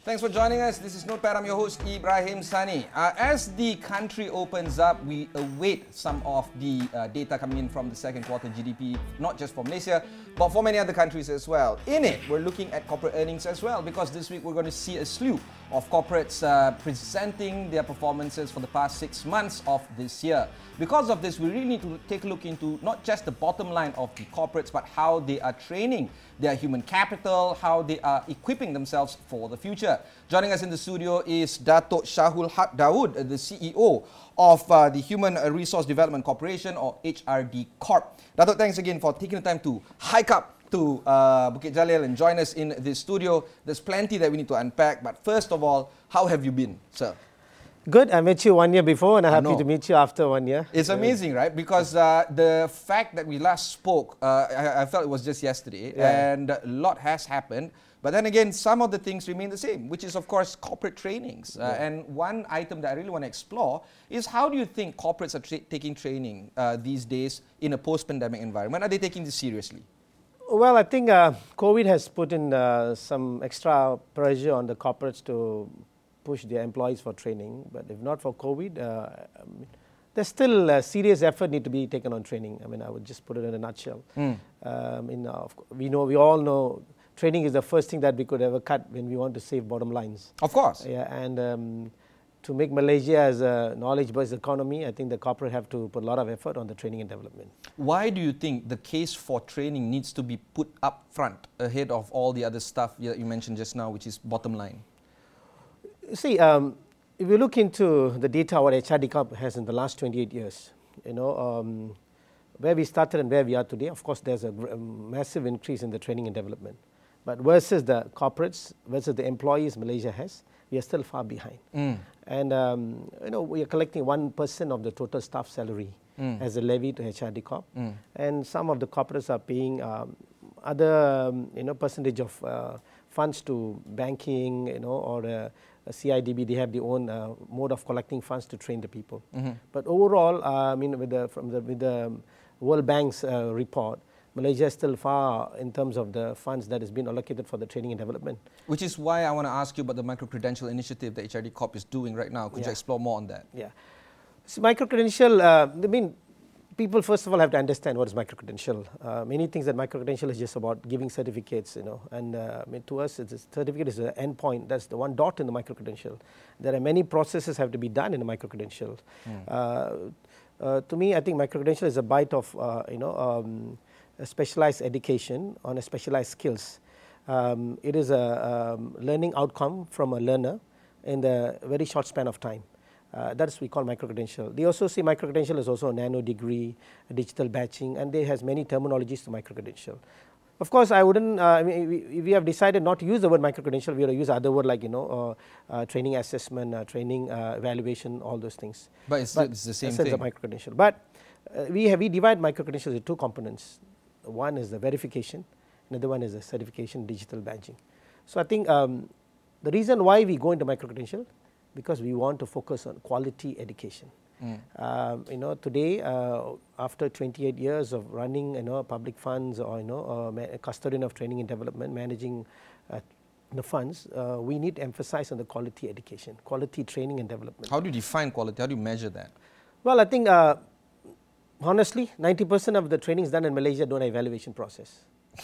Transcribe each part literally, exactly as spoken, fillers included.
Thanks for joining us. This is Notepad. I'm your host, Ibrahim Sani. Uh, as the country opens up, we await some of the uh, data coming in from the second quarter G D P, not just for Malaysia, but for many other countries as well. In it, we're looking at corporate earnings as well, because this week we're going to see a slew of corporates uh, presenting their performances for the past six months of this year. Because of this, we really need to take a look into not just the bottom line of the corporates, but how they are training their human capital, how they are equipping themselves for the future. Joining us in the studio is Dato' Shahul Haq Daud, the C E O of uh, the Human Resource Development Corporation, or H R D Corp. Dato', thanks again for taking the time to hike up to uh, Bukit Jalil and join us in this studio. There's plenty that we need to unpack, but first of all, how have you been, sir? Good. I met you one year before and I'm happy no. to meet you after one year. It's amazing, right? Because uh, the fact that we last spoke, uh, I, I felt it was just yesterday, yeah. and a lot has happened. But then again, some of the things remain the same, which is, of course, corporate trainings. Uh, yeah. And one item that I really want to explore is, how do you think corporates are tra taking training uh, these days in a post-pandemic environment? Are they taking this seriously? Well, I think uh, COVID has put in uh, some extra pressure on the corporates to push their employees for training. But if not for COVID, uh, there's still a serious effort need to be taken on training. I mean, I would just put it in a nutshell. Mm. Um, in, uh, we know, we all know, training is the first thing that we could ever cut when we want to save bottom lines. Of course. Yeah, and um, to make Malaysia as a knowledge-based economy, I think the corporate have to put a lot of effort on the training and development. Why do you think the case for training needs to be put up front ahead of all the other stuff that you mentioned just now, which is bottom line? See, um, if you look into the data what H R D Corp has in the last twenty-eight years, you know, um, where we started and where we are today, of course, there's a, a massive increase in the training and development. But versus the corporates, versus the employees Malaysia has, we are still far behind. Mm. And um, you know, we are collecting one percent of the total staff salary mm. as a levy to H R D Corp. Mm. And some of the corporates are paying um, other um, you know, percentage of uh, funds to banking, you know, or uh, C I D B. They have their own uh, mode of collecting funds to train the people. Mm-hmm. But overall, uh, I mean, with the, from the, with the World Bank's uh, report, Malaysia is still far in terms of the funds that has been allocated for the training and development. Which is why I want to ask you about the micro-credential initiative that H R D Corp is doing right now. Could yeah. you explore more on that? Yeah. So micro-credential, uh, I mean, people first of all have to understand what is micro-credential. Uh, many things that micro-credential is just about giving certificates, you know, and uh, I mean, to us, it's a certificate is the end point. That's the one dot in the micro-credential. There are many processes have to be done in the micro-credential. Mm. Uh, uh, to me, I think micro-credential is a bite of, uh, you know, um, a specialized education on a specialized skills. Um, it is a um, learning outcome from a learner in the very short span of time. Uh, that's what we call micro-credential. They also see micro-credential as also a nano degree, a digital batching, and they has many terminologies to micro-credential. Of course, I wouldn't, uh, I mean, we, we have decided not to use the word micro-credential. We will use other word like, you know, uh, uh, training assessment, uh, training uh, evaluation, all those things. But it's, but it's the same thing. It's micro-credential. But uh, we, have, we divide micro-credentials into two components. One is the verification, another one is the certification, digital badging. So I think um, the reason why we go into micro-credential, because we want to focus on quality education. Mm. Um, you know, today, uh, after twenty-eight years of running, you know, public funds or, you know, uh, custodian of training and development, managing uh, the funds, uh, we need to emphasize on the quality education, quality training and development. How do you define quality? How do you measure that? Well, I think, uh, honestly, ninety percent of the trainings done in Malaysia don't have evaluation process.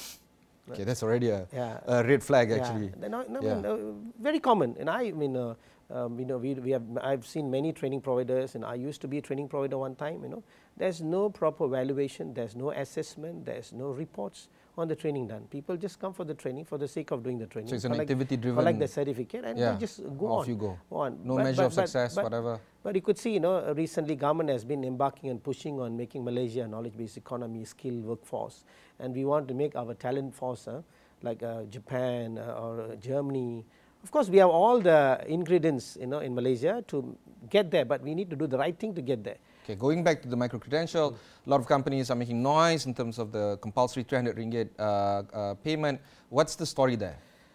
Okay, that's already a, yeah. a red flag, actually. Yeah. No, no, yeah. no, very common, and I, I mean, uh, um, you know, we, we have. I've seen many training providers, and I used to be a training provider one time. You know, there's no proper evaluation, there's no assessment, there's no reports on the training done. People just come for the training for the sake of doing the training. So it's an collect, activity-driven. Collect the certificate and yeah. they just go Off on. you go. on. No but, measure but, of success, but, whatever. But you could see, you know, recently government has been embarking and pushing on making Malaysia a knowledge-based economy, skilled workforce, and we want to make our talent force, uh, like uh, Japan uh, or uh, Germany. Of course, we have all the ingredients, you know, in Malaysia to get there, but we need to do the right thing to get there. Okay, going back to the micro-credential, mm. a lot of companies are making noise in terms of the compulsory three hundred ringgit uh, uh, payment. What's the story there?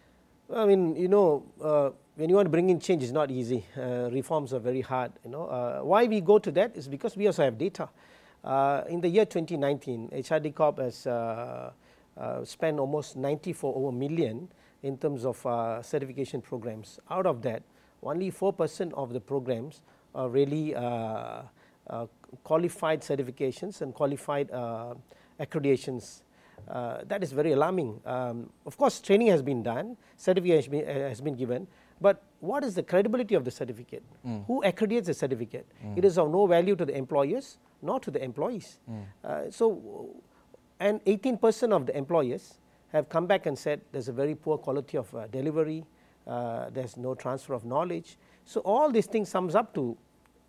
I mean, you know, uh, when you want to bring in change, it's not easy. Uh, reforms are very hard. You know, uh, why we go to that is because we also have data. Uh, in the year twenty nineteen, H R D Corp has uh, uh, spent almost ninety-four over million in terms of uh, certification programs. Out of that, only four percent of the programs are really uh, uh, qualified certifications and qualified uh, accreditations. Uh, that is very alarming. Um, of course, training has been done, certificate has been, uh, has been given, but what is the credibility of the certificate? Mm. Who accreditates the certificate? Mm. It is of no value to the employers, nor to the employees. Mm. Uh, so, and eighteen percent of the employers have come back and said there's a very poor quality of uh, delivery, uh, there's no transfer of knowledge. So all these things sums up to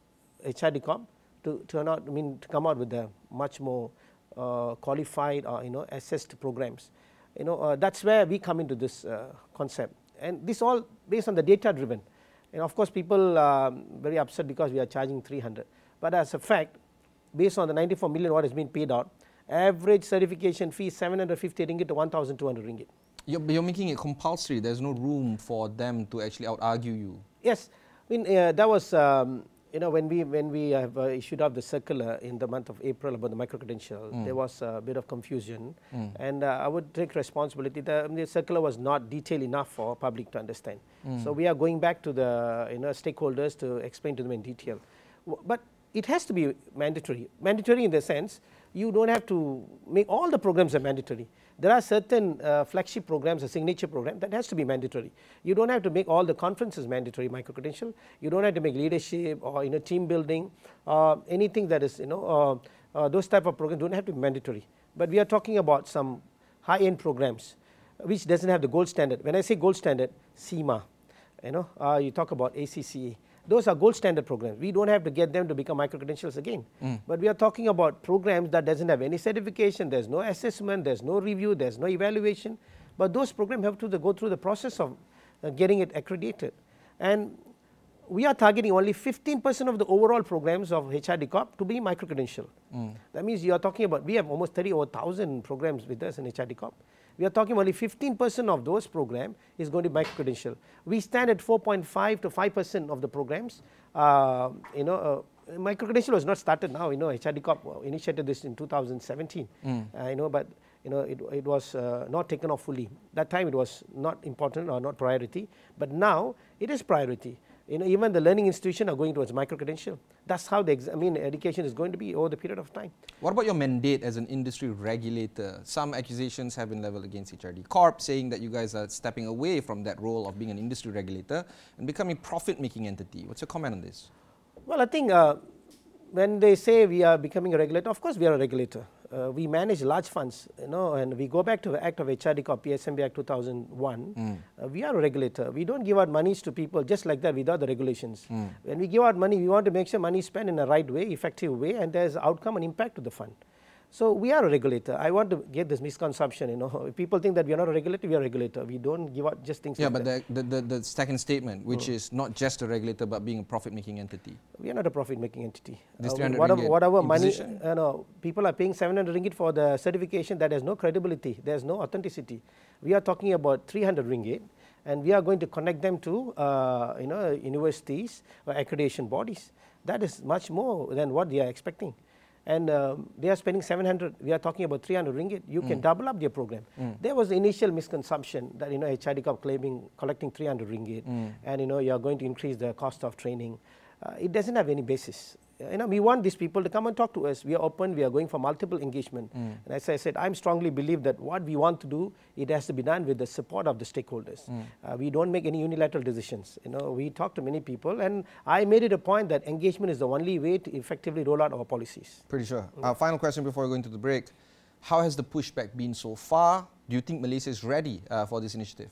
H R D Corp to turn out, I mean, to come out with a much more uh, qualified or you know assessed programs. You know uh, that's where we come into this uh, concept, and this all based on the data driven. And of course, people are um, very upset because we are charging three hundred. But as a fact, based on the ninety-four million what has been paid out, average certification fee is seven hundred fifty ringgit to one thousand two hundred ringgit. You're, you're making it compulsory. There's no room for them to actually out-argue you. Yes, I mean uh, that was um, you know when we when we have uh, issued out the circular in the month of April about the micro-credential, mm. there was a bit of confusion, mm. and uh, I would take responsibility. The, the circular was not detailed enough for public to understand. Mm. So we are going back to the you know stakeholders to explain to them in detail. W but it has to be mandatory. Mandatory in the sense you don't have to make all the programs are mandatory. There are certain uh, flagship programs, a signature program that has to be mandatory. You don't have to make all the conferences mandatory micro-credential. You don't have to make leadership or you know team building or anything that is you know uh, uh, those type of programs don't have to be mandatory. But we are talking about some high-end programs which doesn't have the gold standard. When I say gold standard, CIMA, you know, uh, you talk about A C C A. Those are gold standard programs. We don't have to get them to become micro-credentials again. Mm. But we are talking about programs that doesn't have any certification, there's no assessment, there's no review, there's no evaluation. But those programs have to the, go through the process of uh, getting it accredited. And we are targeting only fifteen percent of the overall programs of H R D Corp to be micro-credential. Mm. That means you are talking about, we have almost thirty thousand programs with us in H R D Corp. We are talking only fifteen percent of those programs is going to be micro-credential. We stand at four point five to five percent of the programs. Uh, you know, uh, micro-credential was not started now. You know, H R D Corp initiated this in two thousand seventeen. Mm. Uh, you know, but you know, it, it was uh, not taken off fully. That time it was not important or not priority. But now it is priority. You know, even the learning institutions are going towards micro-credential. That's how the ex I mean, education is going to be over the period of time. What about your mandate as an industry regulator? Some accusations have been leveled against H R D Corp, saying that you guys are stepping away from that role of being an industry regulator and becoming a profit-making entity. What's your comment on this? Well, I think uh, when they say we are becoming a regulator, of course we are a regulator. Uh, we manage large funds, you know, and we go back to the Act of H R D Corp, P S M B Act two thousand one. Mm. Uh, we are a regulator. We don't give out monies to people just like that without the regulations. Mm. When we give out money, we want to make sure money is spent in a right way, effective way, and there is outcome and impact to the fund. So we are a regulator. I want to get this misconception, you know. If people think that we are not a regulator, we are a regulator. We don't give out just things yeah, like that. Yeah, but the, the, the second statement, which mm. is not just a regulator, but being a profit-making entity. We are not a profit-making entity. This uh, three hundred whatever, ringgit whatever money, uh, no, people are paying seven hundred ringgit for the certification that has no credibility, there is no authenticity. We are talking about three hundred ringgit, and we are going to connect them to uh, you know, universities or accreditation bodies. That is much more than what they are expecting. And um, they are spending seven hundred, we are talking about three hundred ringgit, you mm. can double up their program. Mm. There was the initial misconception that, you know, H R D Corp claiming, collecting three hundred ringgit, mm. and, you know, you are going to increase the cost of training. Uh, it doesn't have any basis. You know, we want these people to come and talk to us. We are open, we are going for multiple engagement. Mm. And as I said, I strongly believe that what we want to do, it has to be done with the support of the stakeholders. Mm. Uh, we don't make any unilateral decisions. You know, we talk to many people, and I made it a point that engagement is the only way to effectively roll out our policies. Pretty sure. Mm. Uh, final question before we go into the break. How has the pushback been so far? Do you think Malaysia is ready uh, for this initiative?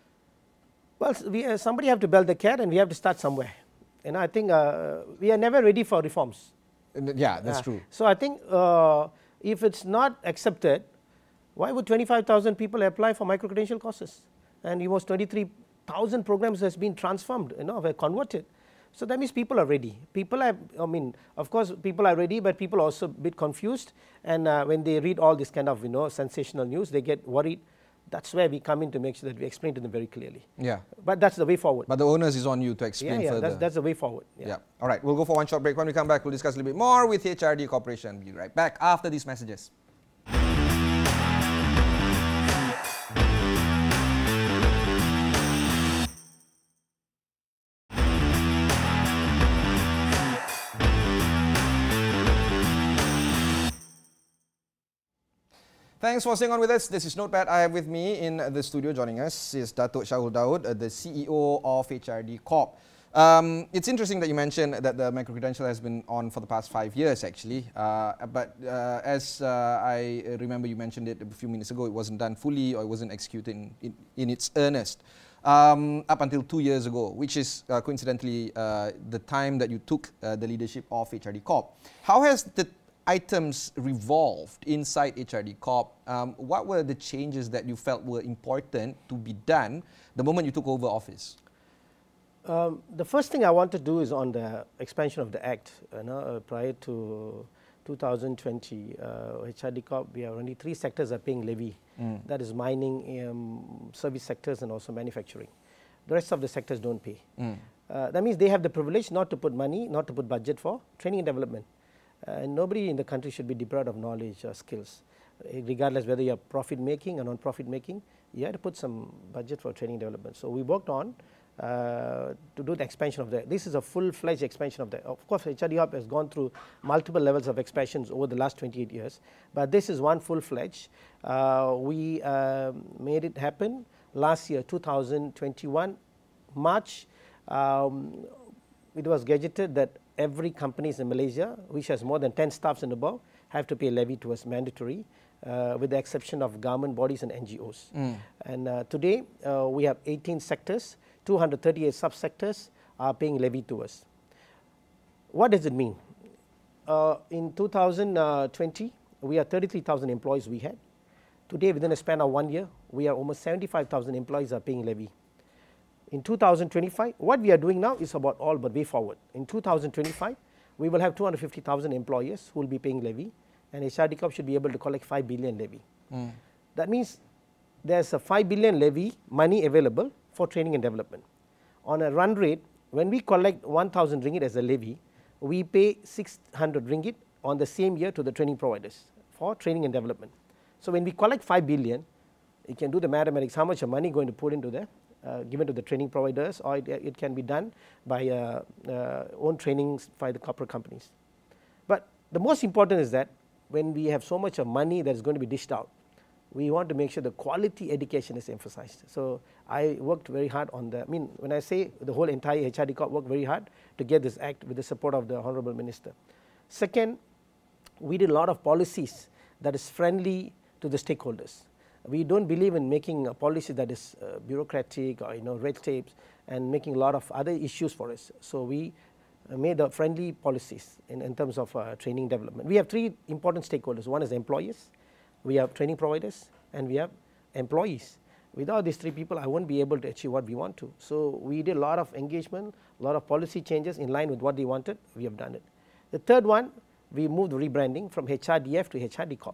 Well, we, uh, somebody have to build the cat, and we have to start somewhere. And I think uh, we are never ready for reforms. Yeah, that's uh, true. So I think uh, if it's not accepted, why would twenty-five thousand people apply for micro-credential courses? And almost twenty-three thousand programs has been transformed, you know, were converted. So that means people are ready. People are, I mean, of course, people are ready, but people are also a bit confused. And uh, when they read all this kind of, you know, sensational news, they get worried. That's where we come in to make sure that we explain to them very clearly. Yeah. But that's the way forward. But the onus is on you to explain yeah, yeah, further. That's, that's the way forward. Yeah. yeah. All right. We'll go for one short break. When we come back, we'll discuss a little bit more with H R D Corporation. We'll be right back after these messages. Thanks for staying on with us. This is Notepad. I have with me in the studio, joining us is Datuk Shahul Daud, uh, the C E O of H R D Corp. Um, it's interesting that you mentioned that the micro-credential has been on for the past five years, actually. Uh, but uh, as uh, I remember you mentioned it a few minutes ago, it wasn't done fully or it wasn't executed in, in, in its earnest um, up until two years ago, which is uh, coincidentally uh, the time that you took uh, the leadership of H R D Corp. How has the items revolved inside H R D Corp? Um, what were the changes that you felt were important to be done the moment you took over office? Um, the first thing I want to do is on the expansion of the Act. You know, uh, prior to two thousand twenty, uh, H R D Corp, we have only three sectors are paying levy. Mm. That is mining, um, service sectors, and also manufacturing. The rest of the sectors don't pay. Mm. Uh, that means they have the privilege not to put money, not to put budget for training and development. Uh, and nobody in the country should be deprived of knowledge or skills, regardless whether you're profit making or non-profit making. You have to put some budget for training and development. So we worked on uh, to do the expansion of that. This is a full-fledged expansion of that. Of course, H R D Corp has gone through multiple levels of expansions over the last twenty-eight years, but this is one full-fledged. Uh, we uh, made it happen last year, two thousand twenty-one, March. Um, it was gazetted that every companies in Malaysia, which has more than ten staffs and above, have to pay levy to us mandatory, uh, with the exception of government bodies and N G Os. Mm. And uh, today, uh, we have eighteen sectors, two hundred thirty-eight subsectors are paying levy to us. What does it mean? Uh, in two thousand twenty, we have thirty-three thousand employees we had. Today, within a span of one year, we are almost seventy-five thousand employees are paying levy. In two thousand twenty-five, what we are doing now is about all but way forward. In two thousand twenty-five, we will have two hundred fifty thousand employers who will be paying levy, and H R D Corp should be able to collect five billion levy. Mm. That means there's a five billion levy money available for training and development. On a run rate, when we collect one thousand ringgit as a levy, we pay six hundred ringgit on the same year to the training providers for training and development. So when we collect five billion, you can do the mathematics, how much money going to put into there. Uh, given to the training providers, or it, it can be done by uh, uh, own trainings by the corporate companies. But the most important is that when we have so much of money that is going to be dished out, we want to make sure the quality education is emphasized. So I worked very hard on the, I mean, when I say the whole entire H R D Corp worked very hard to get this act with the support of the Honorable Minister. Second, we did a lot of policies that is friendly to the stakeholders. We don't believe in making a policy that is uh, bureaucratic or you know red tapes and making a lot of other issues for us. So we uh, made a friendly policies in, in terms of uh, training development. We have three important stakeholders. One is employers, we have training providers, and we have employees. Without these three people, I won't be able to achieve what we want to. So we did a lot of engagement, a lot of policy changes in line with what they wanted. We have done it. The third one, we moved rebranding from H R D F to H R D Corp.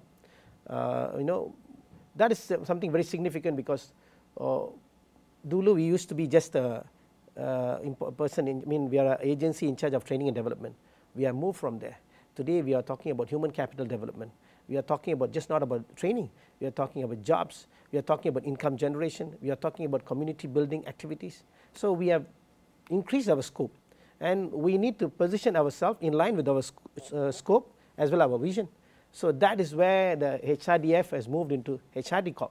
Uh, you know. That is something very significant because uh, dulu we used to be just a, uh, a person, in, I mean we are an agency in charge of training and development. We have moved from there. Today we are talking about human capital development. We are talking about just not about training. We are talking about jobs. We are talking about income generation. We are talking about community building activities. So we have increased our scope, and we need to position ourselves in line with our sc uh, scope as well as our vision. So that is where the H R D F has moved into H R D Corp.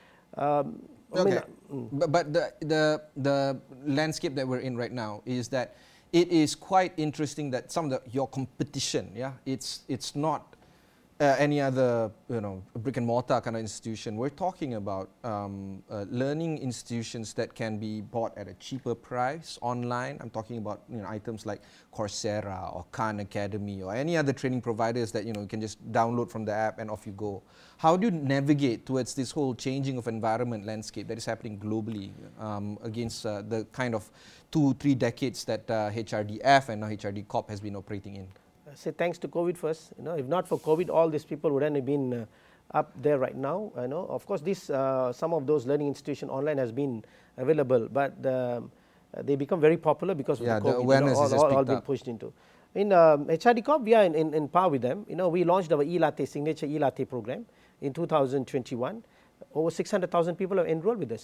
Um, okay, I mean, mm. but, but the, the, the landscape that we're in right now is that it is quite interesting that some of the, your competition, yeah, it's, it's not uh, any other you know brick and mortar kind of institution. We're talking about um, uh, learning institutions that can be bought at a cheaper price online. I'm talking about you know items like Coursera or Khan Academy or any other training providers that you know you can just download from the app and off you go. How do you navigate towards this whole changing of environment landscape that is happening globally um, against uh, the kind of two, three decades that uh, H R D F and now H R D Corp has been operating in? I say thanks to COVID first. You know, if not for COVID, all these people wouldn't have been uh, up there right now. You know, of course, this uh, some of those learning institutions online has been available, but um, uh, they become very popular because of yeah, the COVID. The awareness you know, all, is just all, all been up. pushed into. In um, H R D Corp, we are in, in, in par with them. You know, we launched our e-Latte signature e-Latte program in two thousand twenty-one. Over six hundred thousand people have enrolled with us.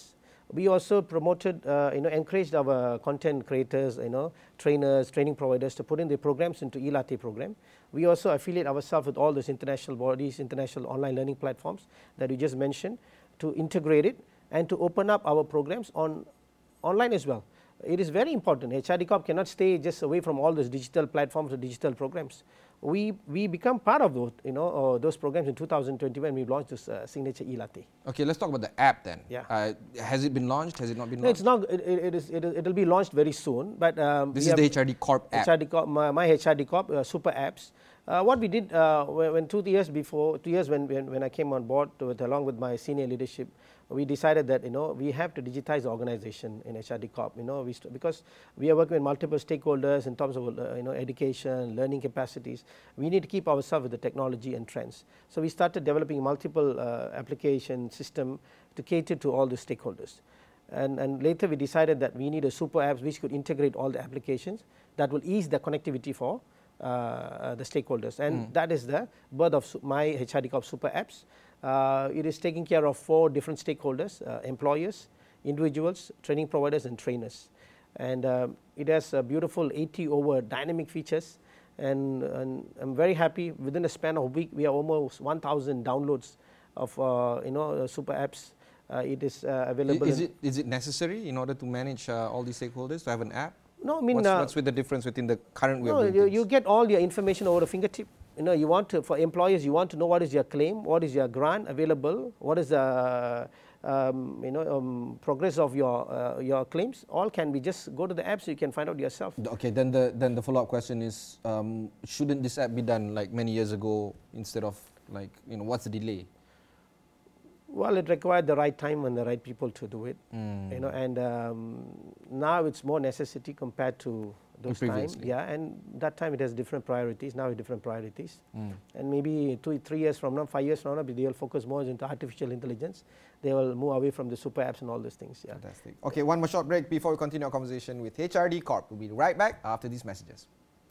We also promoted, uh, you know, encouraged our content creators, you know, trainers, training providers to put in their programs into eLatte program. We also affiliate ourselves with all those international bodies, international online learning platforms that we just mentioned, to integrate it and to open up our programs on online as well. It is very important. H R D Corp cannot stay just away from all those digital platforms or digital programs. We we become part of those, you know, uh, those programs in two thousand twenty when we launched this uh, signature eLatte. Okay, let's talk about the app then. Yeah. Uh, has it been launched? Has it not been No, launched? it's not. It, it is. It will be launched very soon. But um, this is the H R D Corp app. H R D Corp, my, my H R D Corp uh, super apps. Uh, what we did uh, when, when two years before, two years when, when when I came on board to, with, along with my senior leadership, we decided that, you know, we have to digitize the organization in H R D Corp. You know, we st because we are working with multiple stakeholders in terms of uh, you know, education, learning capacities. We need to keep ourselves with the technology and trends. So we started developing multiple uh, application system to cater to all the stakeholders. And, and later we decided that we need a super apps which could integrate all the applications that will ease the connectivity for uh, the stakeholders. And mm. that is the birth of my H R D Corp super apps. Uh, it is taking care of four different stakeholders, uh, employers, individuals, training providers and trainers. And uh, it has a beautiful eighty over dynamic features, and, and I'm very happy. Within a span of a week we have almost one thousand downloads of uh, you know, uh, super apps. Uh, it is uh, available. Is it, is it necessary in order to manage uh, all these stakeholders to have an app? No, I mean, what's, uh, what's with the difference within the current way no, of doing you, things? you get all your information over a fingertip. You know, you want to, for employers, you want to know what is your claim, what is your grant available, what is the um, you know um, progress of your uh, your claims. All can be just go to the app so you can find out yourself. Okay, then the then the follow up question is, um, shouldn't this app be done like many years ago instead of like, you know, what's the delay? Well, it required the right time and the right people to do it. Mm. You know, and um, now it's more necessity compared to those times. Yeah, and that time it has different priorities. Now it's different priorities. Mm. And maybe two, three years from now, five years from now, they will focus more into artificial intelligence. They will move away from the super apps and all those things. Yeah. Fantastic. Okay, one more short break before we continue our conversation with H R D Corp. We'll be right back after these messages.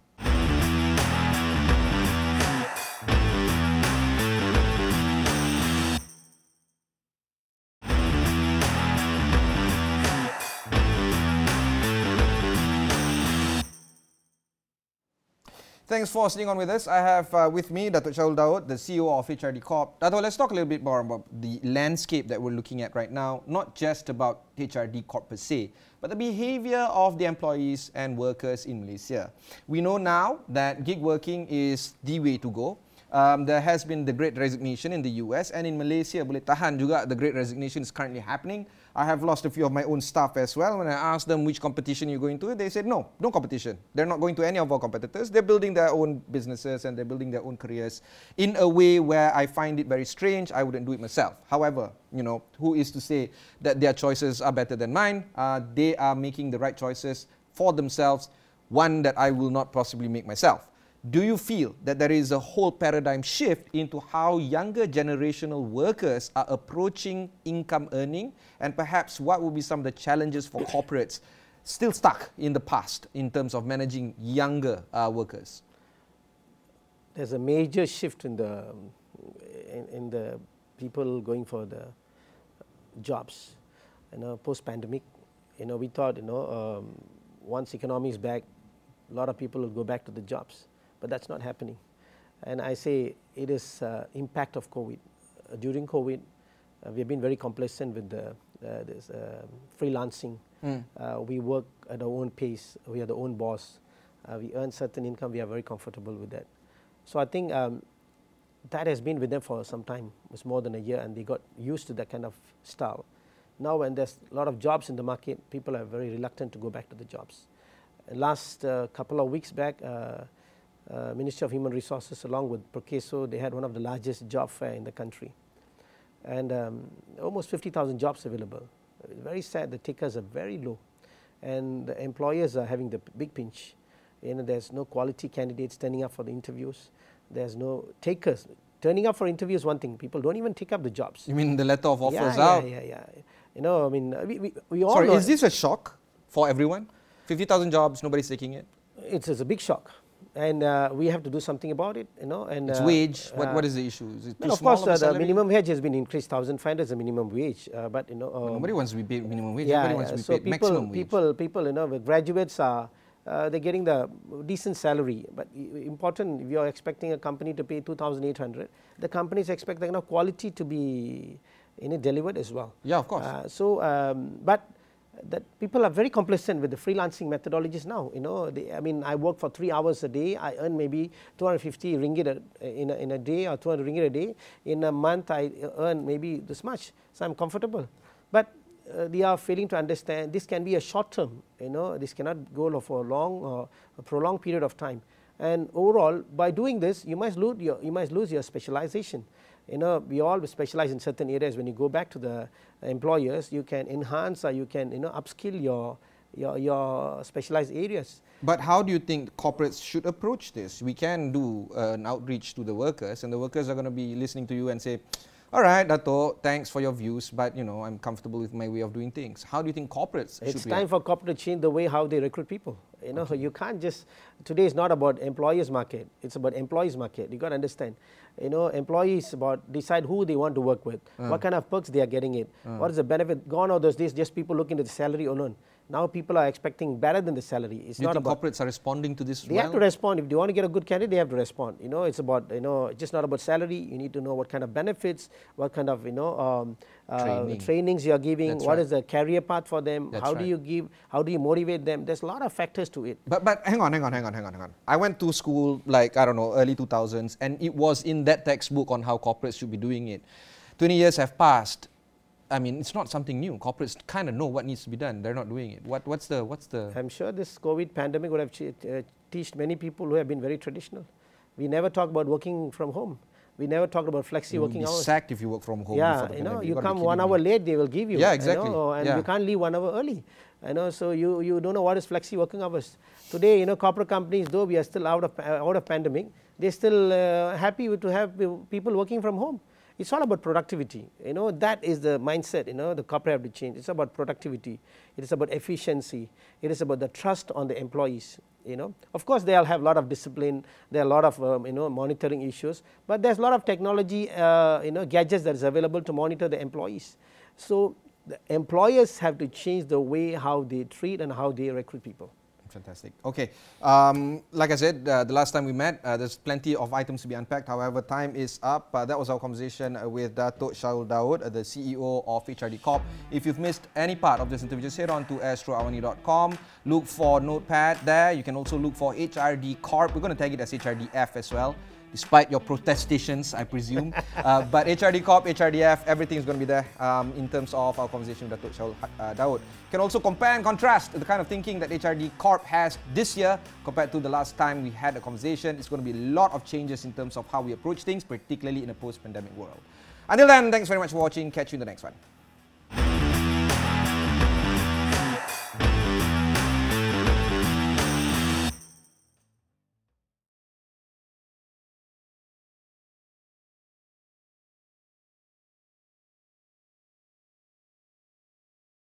Thanks for staying on with us. I have uh, with me Dato' Shaul Daud, the C E O of H R D Corp. Dato', let's talk a little bit more about the landscape that we're looking at right now, not just about H R D Corp per se, but the behavior of the employees and workers in Malaysia. We know now that gig working is the way to go. Um, there has been the Great Resignation in the U S, and in Malaysia, boleh tahan juga, the Great Resignation is currently happening. I have lost a few of my own staff as well. When I asked them which competition you're going to, they said no, no competition. They're not going to any of our competitors. They're building their own businesses and they're building their own careers in a way where I find it very strange. I wouldn't do it myself. However, you know, who is to say that their choices are better than mine? Uh, they are making the right choices for themselves, one that I will not possibly make myself. Do you feel that there is a whole paradigm shift into how younger generational workers are approaching income earning, and perhaps what will be some of the challenges for corporates still stuck in the past in terms of managing younger uh, workers? There's a major shift in the in, in the people going for the jobs. You know, post-pandemic, you know, we thought, you know, um, once economy is back, a lot of people will go back to the jobs. But that's not happening. And I say it is uh, impact of COVID. Uh, during COVID, uh, we have been very complacent with the, uh, this uh, freelancing. Mm. Uh, we work at our own pace. We are the own boss. Uh, we earn certain income. We are very comfortable with that. So I think um, that has been with them for some time. It's more than a year, and they got used to that kind of style. Now when there's a lot of jobs in the market, people are very reluctant to go back to the jobs. Last uh, couple of weeks back, uh, Uh, Ministry of Human Resources along with Perkeso, they had one of the largest job fair in the country, and um, almost fifty thousand jobs available. It's very sad, the takers are very low, and the employers are having the big pinch. You know, there's no quality candidates turning up for the interviews. There's no takers. Turning up for interviews is one thing. People don't even take up the jobs. You mean the letter of offers yeah, out? Yeah, yeah, yeah. You know, I mean, we, we, we all Sorry, know. Is this a shock for everyone? fifty thousand jobs, nobody's taking it? It's, it's a big shock. and uh, we have to do something about it, you know. And It's uh, wage. What, uh, what is the issue? Is it too well, of small course, of a uh, the salary? minimum wage has been increased. one thousand five hundred is the minimum wage, uh, but you know, um, Nobody wants to be paid minimum wage. yeah, Everybody wants yeah. to be So paid people, maximum wage. people, people, you know, the graduates are uh, they're getting the decent salary. But i- important, if you're expecting a company to pay two thousand eight hundred, the companies expect the you know, quality to be you know, delivered as well. Yeah, of course. Uh, so, um, but that people are very complacent with the freelancing methodologies now. You know, they, I mean, I work for three hours a day. I earn maybe two hundred fifty ringgit a, in, a, in a day or two hundred ringgit a day. In a month, I earn maybe this much. So I'm comfortable. But uh, they are failing to understand this can be a short term. You know, this cannot go for a long or a prolonged period of time. And overall, by doing this, you must lose your you must lose your specialization. You know, we all specialize in certain areas. When you go back to the employers, you can enhance or you can you know upskill your your, your specialized areas. But how do you think corporates should approach this? We can do uh, an outreach to the workers, and the workers are going to be listening to you and say, all right, Dato, thanks for your views, but you know, I'm comfortable with my way of doing things. How do you think corporates It's should time react? for corporate to change the way how they recruit people. You know, you can't just, today is not about employers market, it's about employees market. You got to understand. You know, employees about decide who they want to work with, what kind of perks they are getting it, what is the benefit. Gone are those days just people looking at the salary alone. Now people are expecting better than the salary. It's Do you not think about corporates are responding to this they well? have to respond. If they want to get a good candidate, they have to respond. You know, it's about you know, just not about salary. You need to know what kind of benefits, what kind of you know um, uh, Training. trainings you are giving. That's What right. is the career path for them? That's how right. do you give? How do you motivate them? There's a lot of factors to it. But but hang on, hang on, hang on, hang on, hang on. I went to school like, I don't know, early two thousands, and it was in that textbook on how corporates should be doing it. twenty years have passed. I mean, it's not something new. Corporates kind of know what needs to be done. They're not doing it. What what's the what's the I'm sure this COVID pandemic would have ch- uh, teached many people who have been very traditional. We never talk about working from home. We never talked about flexi you will working be hours. sacked if you work from home. Yeah, before the you know, pandemic. you gotta be come one kidding hour me. late, they will give you. Yeah, you exactly. know, and Yeah. you can't leave one hour early. You know, so you, you don't know what is flexi working hours. Today, you know, corporate companies, though we are still out of uh, out of pandemic, they're still uh, happy with- to have people working from home. It's all about productivity. You know, that is the mindset, you know, the corporate have to change. It's about productivity. It is about efficiency. It is about the trust on the employees. You know, of course, they'll have a lot of discipline. There are a lot of um, you know monitoring issues, but there's a lot of technology, uh, you know, gadgets that is available to monitor the employees. So the employers have to change the way how they treat and how they recruit people. Fantastic. Okay. Um, like I said, uh, the last time we met, uh, there's plenty of items to be unpacked. However, time is up. Uh, that was our conversation uh, with Dato' Shaul Daud, uh, the C E O of H R D Corp. If you've missed any part of this interview, just head on to astro awani dot com. Look for Notepad there. You can also look for H R D Corp. We're going to tag it as H R D F as well, despite your protestations, I presume. uh, but H R D Corp, H R D F, everything is going to be there um, in terms of our conversation with Dato' Shaul uh, Daud. You can also compare and contrast the kind of thinking that H R D Corp has this year compared to the last time we had a conversation. It's going to be a lot of changes in terms of how we approach things, particularly in a post-pandemic world. Until then, thanks very much for watching. Catch you in the next one.